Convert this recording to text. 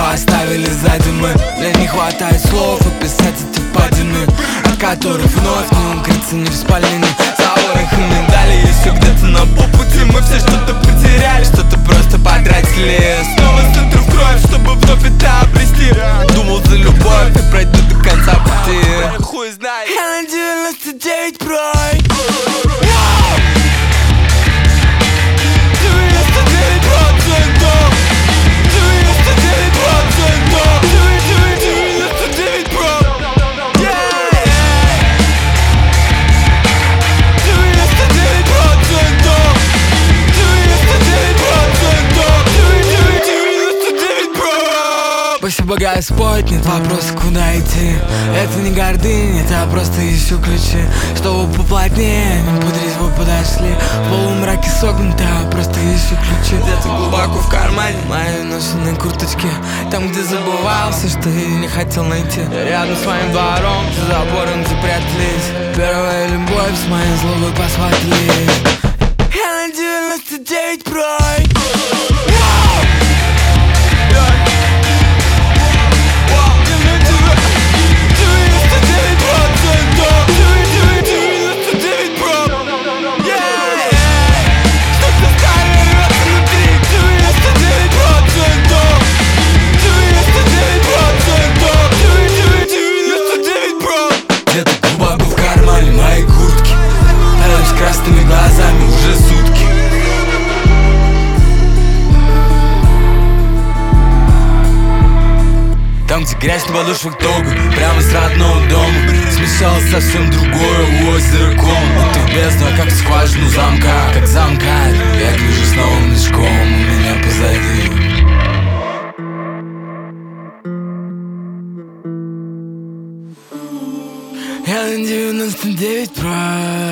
что оставили сзади мы. Мне не хватает слов описать эти впадины, от которых вновь не укрыться ни в спальне, за ворох и медали. Еще где-то на полпути мы все что-то потеряли, что-то просто потратили. Снова с центра в кровь, чтобы вновь это обрести. Думал за любовь и пройду до конца пути. Хуй знает. Я на 99 прой. Спасибо, Господь, нет вопроса, куда идти. Это не гордыня, это просто ищу ключи, чтобы поплотнее, не под резьбу подошли. В полумраке согнуто, просто ищу ключи. Где-то глубоко в кармане моей ношеной курточки, там, где забывался, что я не хотел найти. Рядом с моим двором, за забором, где прятались. Первая любовь с моей злобой посхватились. Я на 99 прой. Где-то глубоко в кармане моей куртки, рядом с красными глазами уже сутки. Там, где грязь на подошвах тога, прямо с родного дома, смешалось совсем другое озеро ком. Будто в бездну, как в скважину замка, как замка. Я гляжу с новым мешком у меня позади. Я на 99 прав.